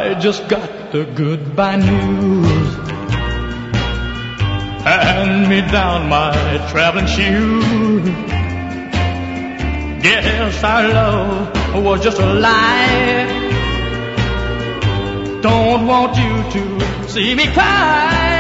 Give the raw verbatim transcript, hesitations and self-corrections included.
I just got the goodbye news. Hand me down my traveling shoes. Guess our love was just a lie. Don't want you to see me cry.